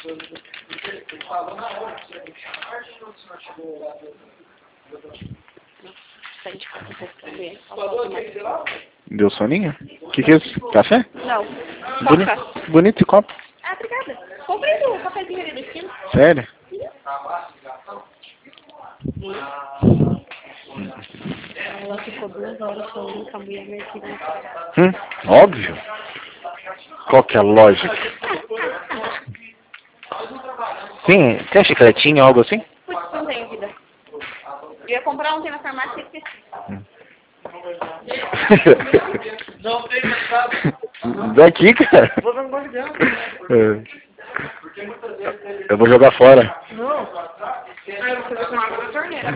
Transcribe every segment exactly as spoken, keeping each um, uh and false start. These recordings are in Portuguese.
Deu soninho? O que que é isso? Café? Não. Boni bonito esse copo. Ah, obrigada. Comprei o cafezinho ali do esquina. Sério? Ela ficou duas horas falando com a mulher minha filha. Hum, óbvio. Qual que é a lógica? Tem, tem a chicletinha, algo assim? Putz, não tenho vida. Eu ia comprar ontem na farmácia e esqueci. Hum. Daqui, cara. Eu vou jogar fora. Não. Ah, eu vou fazer com água da torneira.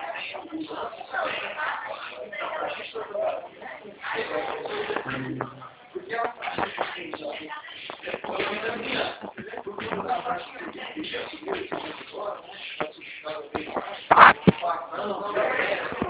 Hum.